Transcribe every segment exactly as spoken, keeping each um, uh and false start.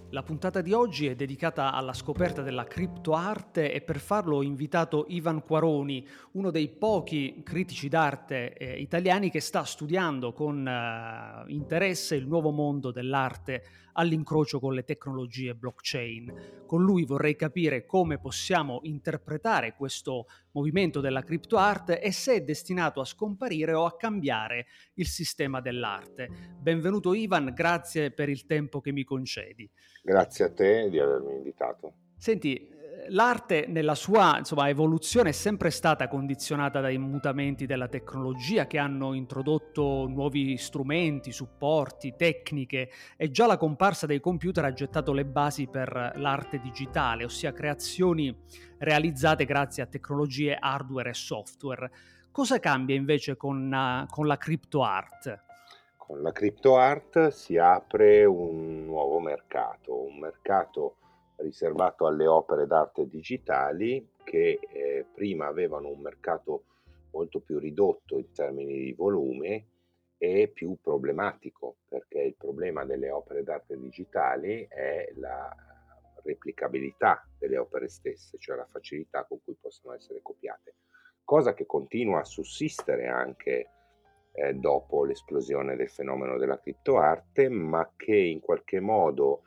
La puntata di oggi è dedicata alla scoperta della criptoarte e per farlo ho invitato Ivan Quaroni, uno dei pochi critici d'arte eh, italiani che sta studiando con eh, interesse il nuovo mondo dell'arte all'incrocio con le tecnologie blockchain. Con lui vorrei capire come possiamo interpretare questo movimento della criptoarte e se è destinato a scomparire o a cambiare il sistema dell'arte. Benvenuto Ivan, grazie per il tempo che mi concedi. Grazie a te di avermi invitato. Senti, eh, l'arte nella sua, insomma, evoluzione è sempre stata condizionata dai mutamenti della tecnologia che hanno introdotto nuovi strumenti, supporti, tecniche e già la comparsa dei computer ha gettato le basi per l'arte digitale, ossia creazioni realizzate grazie a tecnologie hardware e software. Cosa cambia invece con, eh, con la crypto art? Con la crypto art si apre un nuovo mercato, un mercato riservato alle opere d'arte digitali che eh, prima avevano un mercato molto più ridotto in termini di volume e più problematico, perché il problema delle opere d'arte digitali è la replicabilità delle opere stesse, cioè la facilità con cui possono essere copiate, cosa che continua a sussistere anche eh, dopo l'esplosione del fenomeno della criptoarte, ma che in qualche modo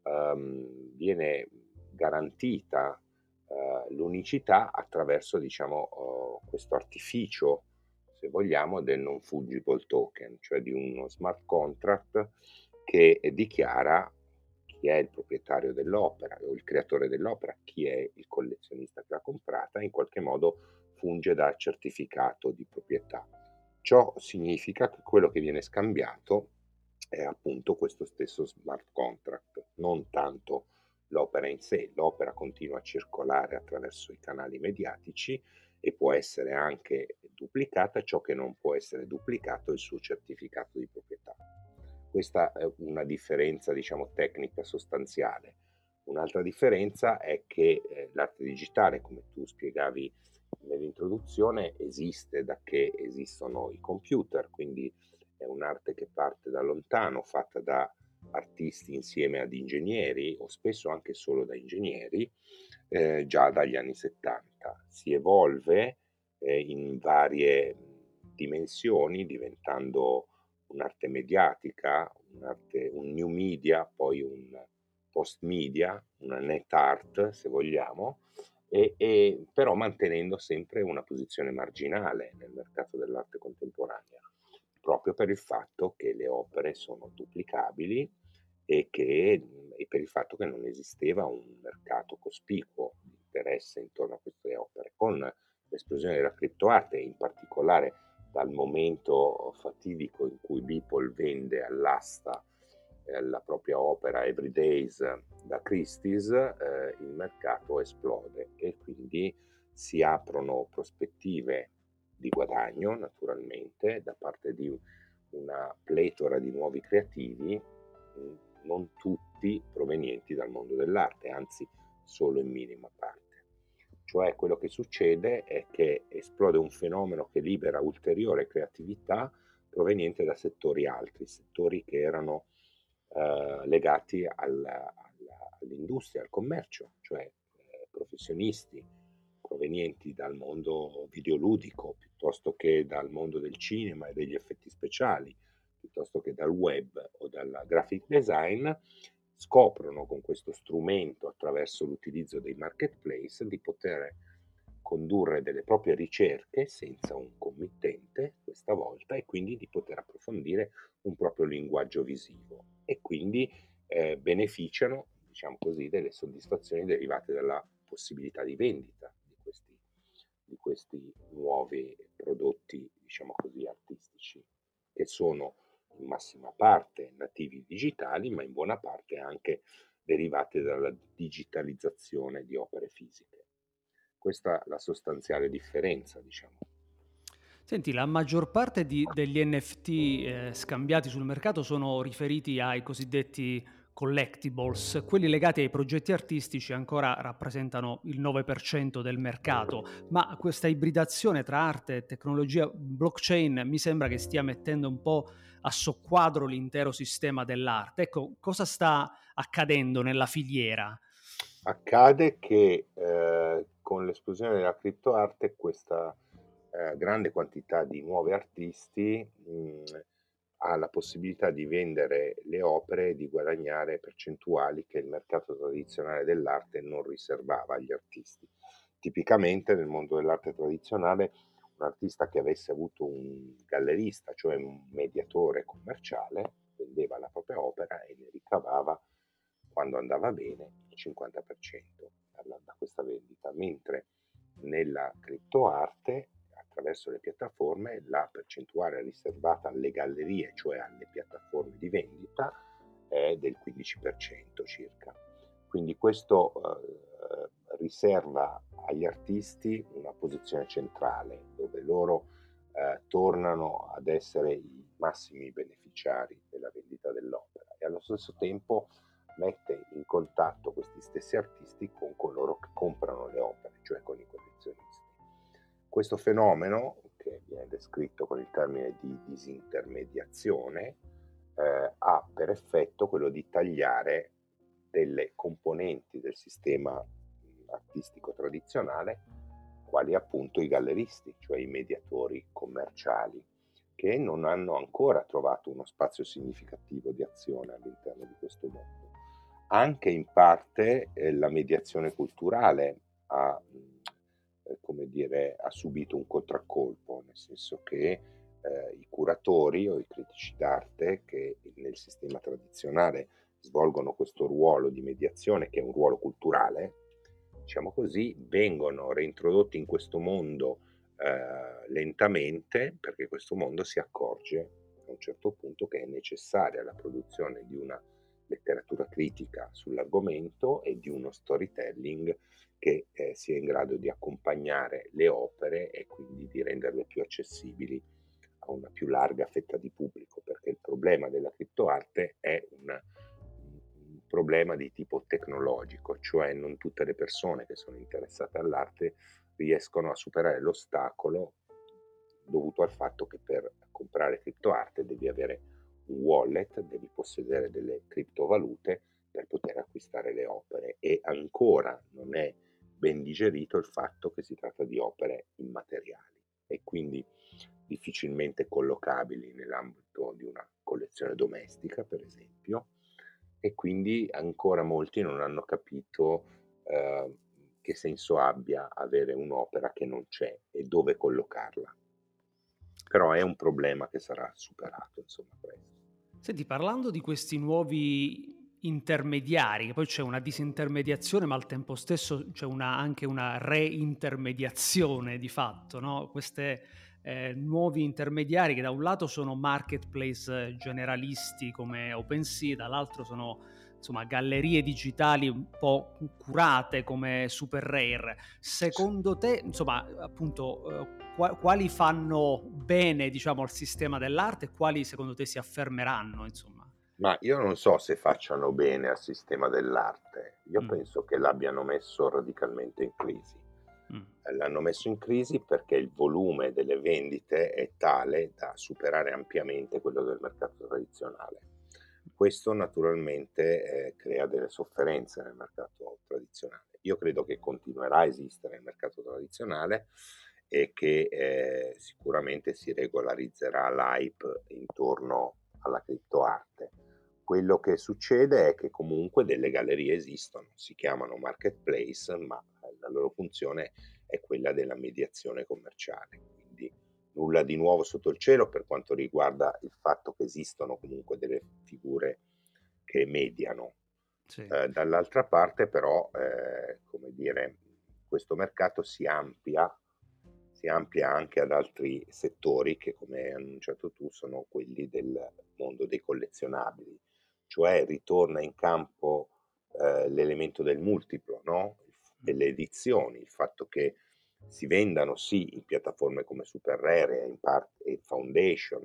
ehm, viene garantita eh, l'unicità attraverso, diciamo, oh, questo artificio, se vogliamo, del non fungible token, cioè di uno smart contract che dichiara chi è il proprietario dell'opera o il creatore dell'opera, chi è il collezionista che l'ha comprata, in qualche modo funge da certificato di proprietà. Ciò significa che quello che viene scambiato è appunto questo stesso smart contract, non tanto l'opera in sé. L'opera continua a circolare attraverso i canali mediatici e può essere anche duplicata, ciò che non può essere duplicato è il suo certificato di proprietà. Questa è una differenza, diciamo, tecnica sostanziale. Un'altra differenza è che eh, l'arte digitale, come tu spiegavi nell'introduzione, esiste da che esistono i computer, quindi è un'arte che parte da lontano, fatta da artisti insieme ad ingegneri o spesso anche solo da ingegneri, eh, già dagli anni settanta. Si evolve eh, in varie dimensioni, diventando un'arte mediatica, un'arte, un new media, poi un post media, una net art se vogliamo, e, e però mantenendo sempre una posizione marginale nel mercato dell'arte contemporanea, proprio per il fatto che le opere sono duplicabili e, che, e per il fatto che non esisteva un mercato cospicuo di interesse intorno a queste opere. Con l'esplosione della criptoarte, in particolare dal momento fatidico in cui Beeple vende all'asta eh, la propria opera Every Days da Christie's, eh, il mercato esplode e quindi si aprono prospettive di guadagno, naturalmente, da parte di una pletora di nuovi creativi, non tutti provenienti dal mondo dell'arte, anzi solo in minima parte. Cioè quello che succede è che esplode un fenomeno che libera ulteriore creatività proveniente da settori altri, settori che erano eh, legati alla, alla, all'industria, al commercio, cioè eh, professionisti provenienti dal mondo videoludico piuttosto che dal mondo del cinema e degli effetti speciali, piuttosto che dal web o dal graphic design, scoprono con questo strumento, attraverso l'utilizzo dei marketplace, di poter condurre delle proprie ricerche senza un committente questa volta e quindi di poter approfondire un proprio linguaggio visivo e quindi eh, beneficiano, diciamo così, delle soddisfazioni derivate dalla possibilità di vendita di questi, di questi nuovi prodotti, diciamo così, artistici, che sono in massima parte nativi digitali, ma in buona parte anche derivate dalla digitalizzazione di opere fisiche. Questa è la sostanziale differenza, diciamo. Senti, la maggior parte di- degli N F T eh, scambiati sul mercato sono riferiti ai cosiddetti collectibles, quelli legati ai progetti artistici ancora rappresentano il nove per cento del mercato, ma questa ibridazione tra arte e tecnologia blockchain mi sembra che stia mettendo un po' a soqquadro l'intero sistema dell'arte. Ecco, cosa sta accadendo nella filiera? Accade che, ehm, con l'esplosione della criptoarte questa, ehm, grande quantità di nuovi artisti, mhmm, ha la possibilità di vendere le opere e di guadagnare percentuali che il mercato tradizionale dell'arte non riservava agli artisti. Tipicamente nel mondo dell'arte tradizionale un artista che avesse avuto un gallerista, cioè un mediatore commerciale, vendeva la propria opera e ne ricavava, quando andava bene, il cinquanta per cento dalla- da questa vendita, mentre nella criptoarte, attraverso le piattaforme, la percentuale riservata alle gallerie, cioè alle piattaforme di vendita, è del quindici per cento circa. Quindi questo eh, riserva agli artisti una posizione centrale, dove loro eh, tornano ad essere i massimi beneficiari della vendita dell'opera e allo stesso tempo mette in contatto questi stessi artisti con coloro che comprano le opere, cioè con i collezionisti. Questo fenomeno, che viene descritto con il termine di disintermediazione, eh, ha per effetto quello di tagliare delle componenti del sistema artistico tradizionale, quali appunto i galleristi, cioè i mediatori commerciali, che non hanno ancora trovato uno spazio significativo di azione all'interno di questo mondo. Anche in parte eh, la mediazione culturale ha, eh, come dire, ha subito un contraccolpo, nel senso che eh, i curatori o i critici d'arte che nel sistema tradizionale svolgono questo ruolo di mediazione, che è un ruolo culturale, diciamo così, vengono reintrodotti in questo mondo eh, lentamente, perché questo mondo si accorge a un certo punto che è necessaria la produzione di una letteratura critica sull'argomento e di uno storytelling che eh, sia in grado di accompagnare le opere e quindi di renderle più accessibili a una più larga fetta di pubblico, perché il problema della criptoarte è una, un problema di tipo tecnologico, cioè non tutte le persone che sono interessate all'arte riescono a superare l'ostacolo dovuto al fatto che per comprare criptoarte devi avere un wallet, devi possedere delle criptovalute per poter acquistare le opere e ancora non è ben digerito il fatto che si tratta di opere immateriali e quindi difficilmente collocabili nell'ambito di una collezione domestica, per esempio, e quindi ancora molti non hanno capito eh, che senso abbia avere un'opera che non c'è e dove collocarla. Però è un problema che sarà superato, insomma, presto. Senti, parlando di questi nuovi intermediari, che poi c'è una disintermediazione, ma al tempo stesso c'è una anche una reintermediazione di fatto, no, queste, ehm, nuovi intermediari che da un lato sono marketplace eh, generalisti come OpenSea, dall'altro sono, insomma, gallerie digitali un po' cu curate come SuperRare. Secondo te, insomma, appunto, uhm, qua quali fanno bene, diciamo, al sistema dell'arte e quali secondo te si affermeranno, insomma? Ma io non so se facciano bene al sistema dell'arte, io Mh, penso che l'abbiano messo radicalmente in crisi. mh, Eh, L'hanno messo in crisi perché il volume delle vendite è tale da superare ampiamente quello del mercato tradizionale. Questo naturalmente eh, crea delle sofferenze nel mercato tradizionale. Io credo che continuerà a esistere il mercato tradizionale e che eh, sicuramente si regolarizzerà l'hype intorno alla criptoarte. Quello che succede è che comunque delle gallerie esistono, si chiamano marketplace, ma la loro funzione è quella della mediazione commerciale. Quindi nulla di nuovo sotto il cielo per quanto riguarda il fatto che esistono comunque delle figure che mediano. sì. Eh, dall'altra parte però, eh, come dire, questo mercato si amplia, si amplia anche ad altri settori che, come hai annunciato tu, sono quelli del mondo dei collezionabili, cioè ritorna in campo eh, l'elemento del multiplo, no? Mh, Delle edizioni, il fatto che si vendano sì in piattaforme come SuperRare e in parte e Foundation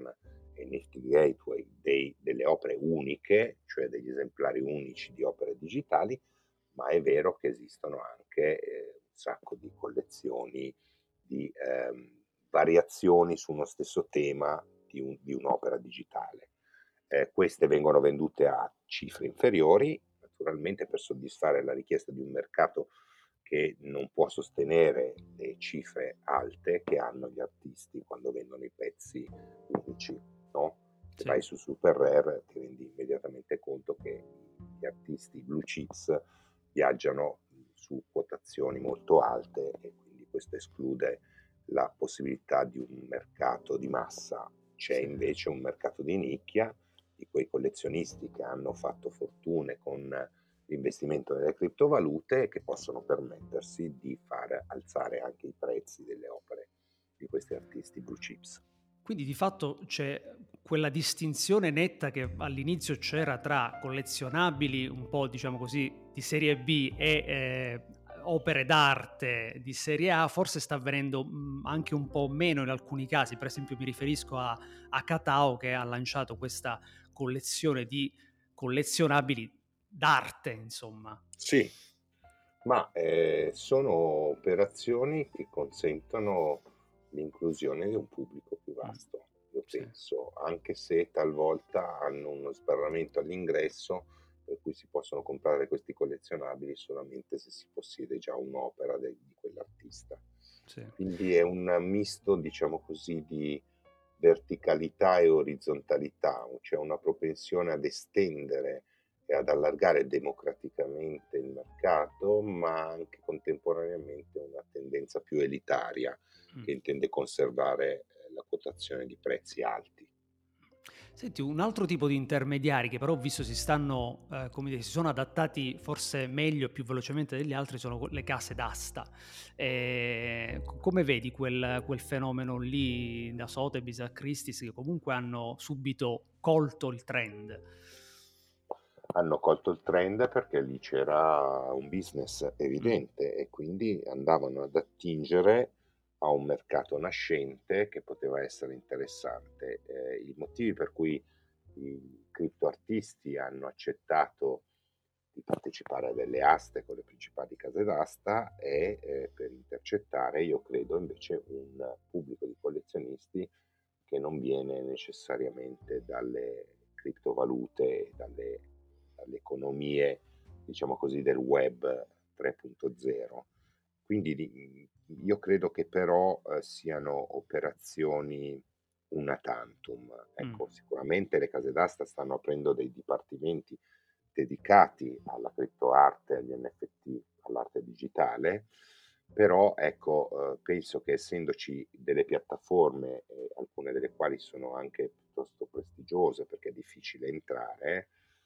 N F T Gateway dei delle opere uniche, cioè degli esemplari unici di opere digitali, ma è vero che esistono anche, ehm, un sacco di collezioni di, ehm, variazioni su uno stesso tema di un di un'opera digitale. Ehm, queste vengono vendute a cifre inferiori, naturalmente per soddisfare la richiesta di un mercato che non può sostenere le cifre alte che hanno gli artisti quando vendono i pezzi unici, no? Se Sì, vai su Super Rare ti rendi immediatamente conto che gli artisti blue chips viaggiano su quotazioni molto alte e quindi questo esclude la possibilità di un mercato di massa. C'è sì. invece un mercato di nicchia di quei collezionisti che hanno fatto fortune con l'investimento nelle criptovalute e che possono permettersi di far alzare anche i prezzi delle opere di questi artisti blue chips. Quindi di fatto c'è quella distinzione netta che all'inizio c'era tra collezionabili un po', diciamo così, di serie B e eh, opere d'arte di serie A, forse sta avvenendo mh, anche un po' meno in alcuni casi. Per esempio mi riferisco a, a Katao che ha lanciato questa collezione di collezionabili d'arte, insomma. Sì, ma eh, sono operazioni che consentono l'inclusione di un pubblico più Mm, vasto, io sì, penso, anche se talvolta hanno uno sbarramento all'ingresso, per cui si possono comprare questi collezionabili solamente se si possiede già un'opera de- di quell'artista. sì. Quindi è un misto, diciamo così, di verticalità e orizzontalità, c'è una propensione ad estendere e ad allargare democraticamente il mercato, ma anche contemporaneamente una tendenza più elitaria Mm. che intende conservare eh, la quotazione di prezzi alti. Senti, un altro tipo di intermediari che però ho visto si stanno, eh, come dire, si sono adattati forse meglio e più velocemente degli altri sono que- le case d'asta. Eh, co- come vedi quel, quel fenomeno lì da Sotheby's a Christie's che comunque hanno subito colto il trend? Hanno colto il trend perché lì c'era un business Mm, evidente e quindi andavano ad attingere a un mercato nascente che poteva essere interessante. Eh, I motivi per cui i criptoartisti hanno accettato di partecipare a delle aste con le principali case d'asta è eh, per intercettare, io credo, invece un pubblico di collezionisti che non viene necessariamente dalle criptovalute, dalle, dalle economie, diciamo così, del web tre punto zero. Quindi io credo che però eh, siano operazioni una tantum. mm, Ecco, sicuramente le case d'asta stanno aprendo dei dipartimenti dedicati alla criptoarte, agli N F T, all'arte digitale, però ecco, eh, penso che essendoci delle piattaforme, eh, alcune delle quali sono anche piuttosto prestigiose perché è difficile entrare,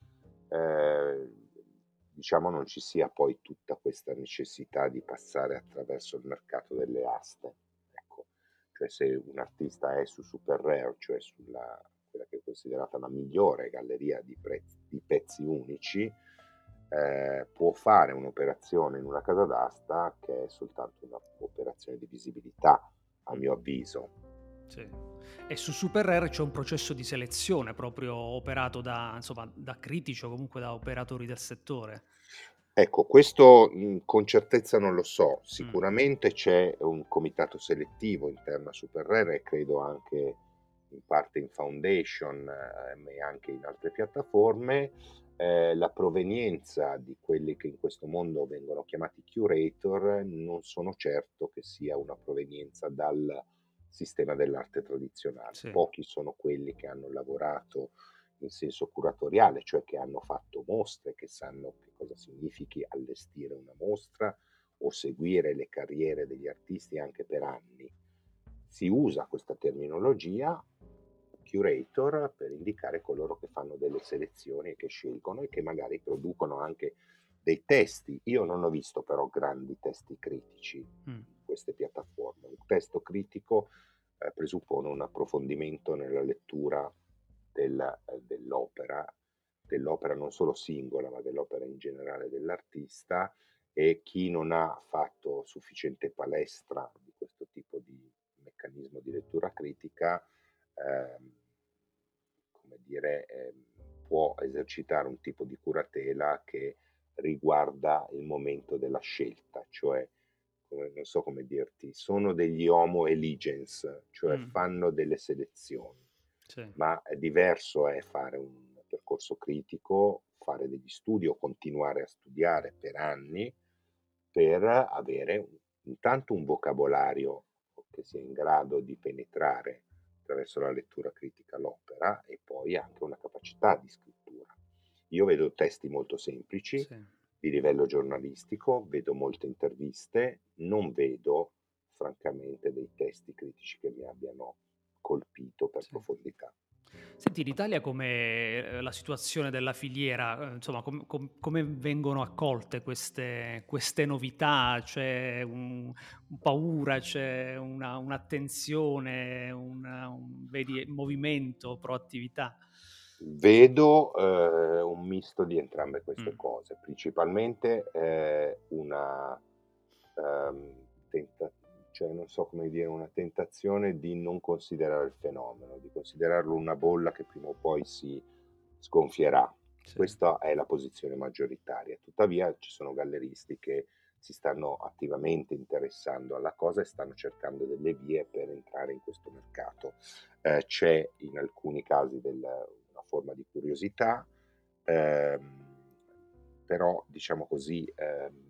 eh, diciamo non ci sia poi tutta questa necessità di passare attraverso il mercato delle aste. Ecco, cioè se un artista è su Super Rare, cioè sulla quella che è considerata la migliore galleria di, prezzi, di pezzi unici, eh, può fare un'operazione in una casa d'asta che è soltanto un'operazione di visibilità, a mm. mio avviso. Sì. E su Super Rare c'è un processo di selezione proprio operato da, insomma, da critici o comunque da operatori del settore. Ecco, questo mh, con certezza non lo so, Mm, sicuramente c'è un comitato selettivo interno a Super Rare e credo anche in parte in Foundation eh, e anche in altre piattaforme. Eh, la provenienza di quelli che in questo mondo vengono chiamati curator non sono certo che sia una provenienza dal sistema dell'arte tradizionale. sì. Pochi sono quelli che hanno lavorato in senso curatoriale, cioè che hanno fatto mostre, che sanno che cosa significhi allestire una mostra o seguire le carriere degli artisti anche per anni. Si usa questa terminologia curator per indicare coloro che fanno delle selezioni e che scelgono e che magari producono anche dei testi. Io non ho visto però grandi testi critici Mm, in queste piattaforme. Un testo critico eh, presuppone un approfondimento nella lettura del, eh, dell'opera, dell'opera non solo singola, ma dell'opera in generale dell'artista e chi non ha fatto sufficiente palestra di questo tipo di meccanismo di lettura critica ehm, come dire, ehm, può esercitare un tipo di curatela che riguarda il momento della scelta, cioè, come non so come dirti, sono degli homo eligens, cioè Mh, fanno delle selezioni, sì, ma è diverso è fare un percorso critico, fare degli studi o continuare a studiare per anni per avere un intanto un vocabolario che sia in grado di penetrare attraverso la lettura critica l'opera e poi anche una capacità di scrittura. Io vedo testi molto semplici, sì. di livello giornalistico, vedo molte interviste, non vedo francamente dei testi critici che mi abbiano colpito per Sì. profondità. Senti, in Italia com'è, ehm, la situazione della filiera? Uhm, insomma, com com come vengono accolte queste queste novità? C'è un un paura, c'è una un'attenzione, un un vedi movimento, proattività? Vedo, ehm, un misto di entrambe queste Mh, cose, principalmente, ehm, una, ehm, tenta cioè non so come dire, una tentazione di non considerare il fenomeno, di considerarlo una bolla che prima o poi si sgonfierà. sì, Questa è la posizione maggioritaria. Tuttavia ci sono galleristi che si stanno attivamente interessando alla cosa e stanno cercando delle vie per entrare in questo mercato. Eh, c'è in alcuni casi del- una forma di curiosità, ehm, però diciamo così, ehm,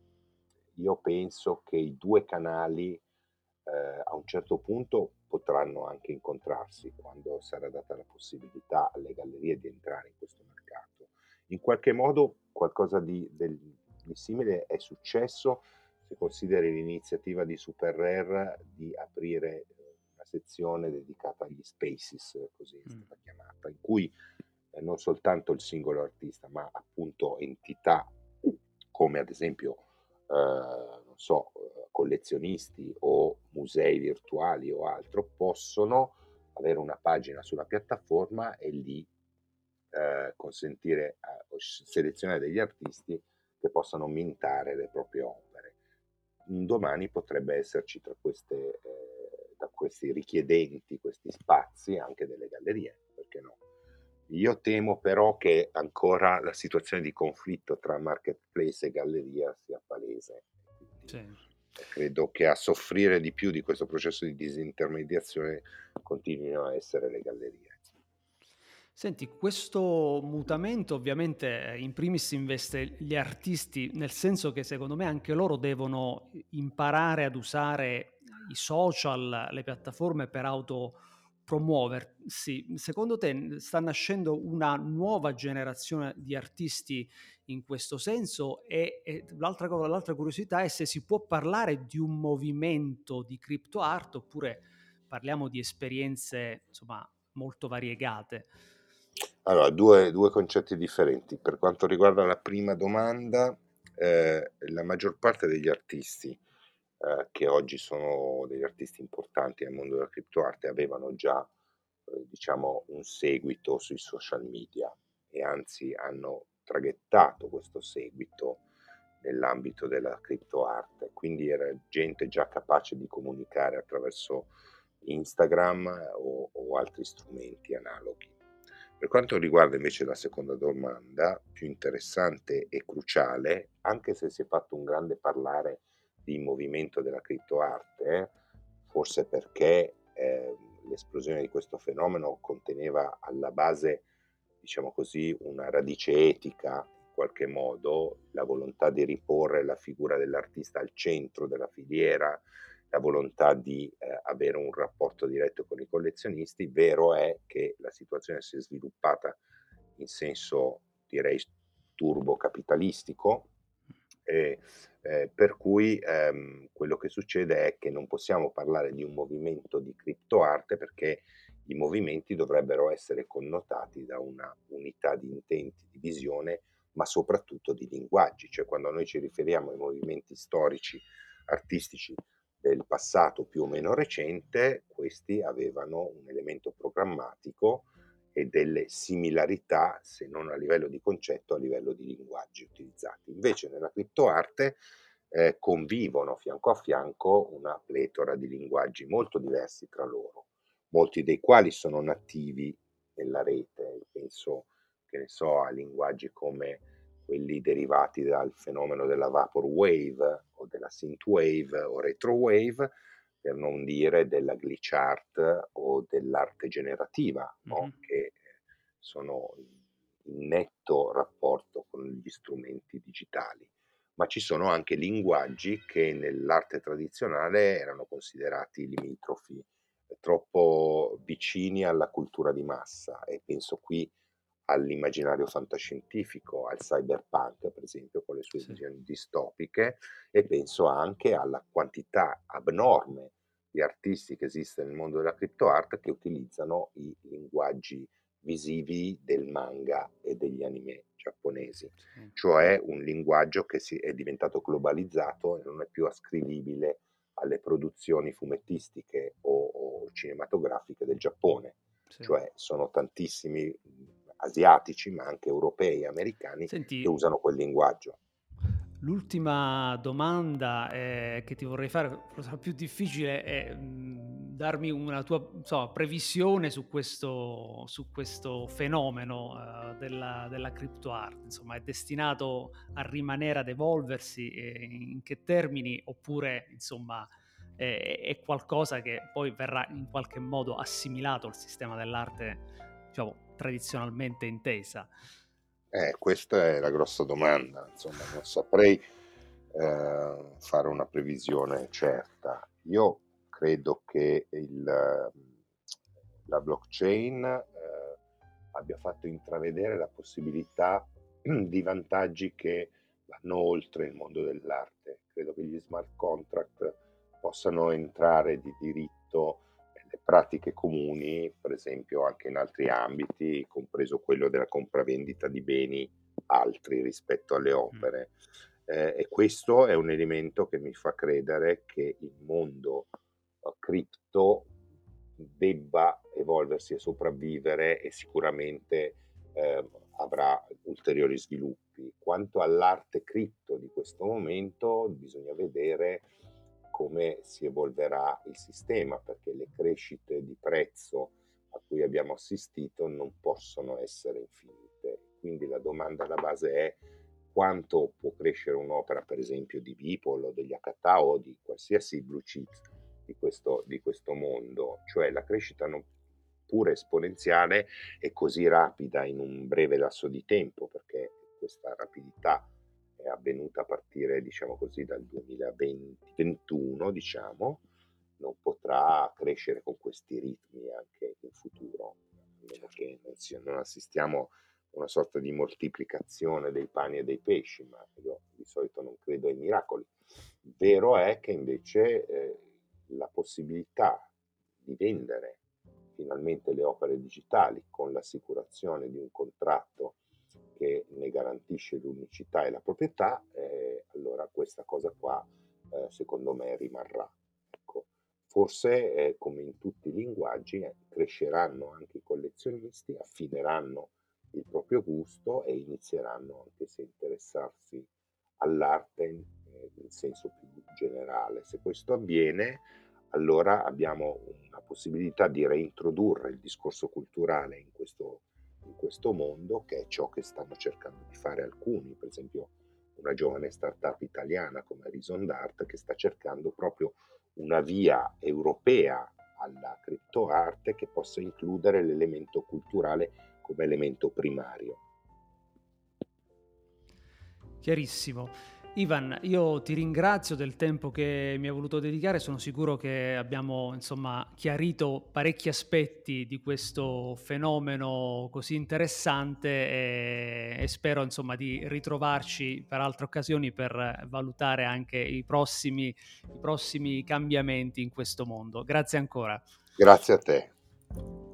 io penso che i due canali eh, a un certo punto potranno anche incontrarsi quando sarà data la possibilità alle gallerie di entrare in questo mercato. In qualche modo qualcosa di, del- di simile è successo se consideri l'iniziativa di Super Rare di aprire eh, una sezione dedicata agli spaces, così è mh, stata chiamata, in cui eh, non soltanto il singolo artista, ma appunto entità come ad esempio, eh, non so, eh, collezionisti o musei virtuali o altro, possono avere una pagina sulla piattaforma e lì eh, consentire a, o selezionare degli artisti che possano mintare le proprie opere. Un domani potrebbe esserci tra queste, eh, da questi richiedenti questi spazi anche delle gallerie, perché no? Io temo però che ancora la situazione di conflitto tra marketplace e galleria sia palese, quindi sì. credo che a soffrire di più di questo processo di disintermediazione continuino a essere le gallerie. Senti, questo mutamento ovviamente, ehm, in primis investe gli artisti, nel senso che secondo me anche loro devono i imparare ad usare i social, le piattaforme per autopromuoversi. Secondo te, n sta nascendo una nuova generazione di artisti in questo senso? E e l'altra co l'altra curiosità è se si può parlare di un movimento di crypto art oppure parliamo di esperienze, insomma, molto variegate. Allora, due, due concetti differenti. Per quanto riguarda la prima domanda, eh, la maggior parte degli artisti eh, che oggi sono degli artisti importanti nel mondo della criptoarte avevano già, eh, diciamo, un seguito sui social media e anzi hanno traghettato questo seguito nell'ambito della criptoarte, quindi era gente già capace di comunicare attraverso Instagram o, o altri strumenti analoghi. Per quanto riguarda invece la seconda domanda, più interessante e cruciale, anche se si è fatto un grande parlare di movimento della criptoarte, eh, forse perché eh, l'esplosione di questo fenomeno conteneva alla base, diciamo così, una radice etica, in qualche modo, la volontà di riporre la figura dell'artista al centro della filiera, la volontà di eh, avere un rapporto diretto con i collezionisti. Vero è che la situazione si è sviluppata in senso, direi, turbo-capitalistico, e, eh, per cui ehm, quello che succede è che non possiamo parlare di un movimento di criptoarte perché i movimenti dovrebbero essere connotati da una unità di intenti, di visione, ma soprattutto di linguaggi, cioè quando noi ci riferiamo ai movimenti storici, artistici del passato più o meno recente, questi avevano un elemento programmatico e delle similarità, se non a livello di concetto, a livello di linguaggi utilizzati. Invece nella criptoarte eh, convivono fianco a fianco una pletora di linguaggi molto diversi tra loro, molti dei quali sono nativi nella rete. Penso, che ne so, a linguaggi come quelli derivati dal fenomeno della vaporwave o della synthwave o retrowave, per non dire della glitch art o dell'arte generativa, Mh-mh. no? Che sono in netto rapporto con gli strumenti digitali. Ma ci sono anche linguaggi che nell'arte tradizionale erano considerati limitrofi, troppo vicini alla cultura di massa, e penso qui all'immaginario fantascientifico, al cyberpunk per esempio con le sue Sì. visioni distopiche, e penso anche alla quantità abnorme di artisti che esiste nel mondo della cryptoart che utilizzano i linguaggi visivi del manga e degli anime giapponesi, Sì. cioè un linguaggio che si è diventato globalizzato e non è più ascrivibile alle produzioni fumettistiche o, o cinematografiche del Giappone, Sì. cioè sono tantissimi mh, asiatici, ma anche europei e americani che Senti, usano quel linguaggio. l'ultima domanda, ehm, che ti vorrei fare, forse la più difficile, è, mhmm, darmi una tua, insomma, previsione su questo su questo fenomeno, uhm, della della crypto art. Insomma, è destinato a rimanere, ad evolversi, e in che termini, oppure, insomma, è è qualcosa che poi verrà in qualche modo assimilato al sistema dell'arte, diciamo, tradizionalmente intesa? Eh, questa è la grossa domanda, insomma, non saprei eh, fare una previsione certa. Io credo che il, la blockchain eh, abbia fatto intravedere la possibilità di vantaggi che vanno oltre il mondo dell'arte. Credo che gli smart contract possano entrare di diritto nelle pratiche comuni, per esempio anche in altri ambiti, compreso quello della compravendita di beni altri rispetto alle Mh. opere. Eh, e questo è un elemento che mi fa credere che il mondo eh, cripto debba evolversi e sopravvivere, e sicuramente eh, avrà ulteriori sviluppi. Quanto all'arte cripto di questo momento, bisogna vedere come si evolverà il sistema, perché le crescite di prezzo a cui abbiamo assistito non possono essere infinite. Quindi la domanda alla base è: quanto può crescere un'opera, per esempio, di Beeple o degli Akata o di qualsiasi blue chips di questo, di questo mondo? Cioè la crescita non pure esponenziale è così rapida in un breve lasso di tempo, perché questa rapidità è avvenuta a partire, diciamo così, dal duemilaventuno, diciamo, non potrà crescere con questi ritmi anche in futuro, a meno Certo. che non, sia, non assistiamo a una sorta di moltiplicazione dei pani e dei pesci, ma io di solito non credo ai miracoli. Vero è che invece eh, la possibilità di vendere finalmente le opere digitali con l'assicurazione di un contratto che ne garantisce l'unicità e la proprietà, eh, allora questa cosa qua eh, secondo me rimarrà. Ecco. Forse eh, come in tutti i linguaggi eh, cresceranno anche i collezionisti, affineranno il proprio gusto e inizieranno anche se a interessarsi all'arte in, eh, in senso più generale. Se questo avviene, allora abbiamo una possibilità di reintrodurre il discorso culturale in questo, in questo mondo, che è ciò che stanno cercando di fare alcuni, per esempio una giovane startup italiana come Horizon d'Art, che sta cercando proprio una via europea alla criptoarte che possa includere l'elemento culturale come elemento primario. Chiarissimo. Ivan, io ti ringrazio del tempo che mi hai voluto dedicare. Sono sicuro che abbiamo, insomma, chiarito parecchi aspetti di questo fenomeno così interessante, e, e spero, insomma, di ritrovarci per altre occasioni per valutare anche i prossimi, i prossimi cambiamenti in questo mondo. Grazie ancora. Grazie a te.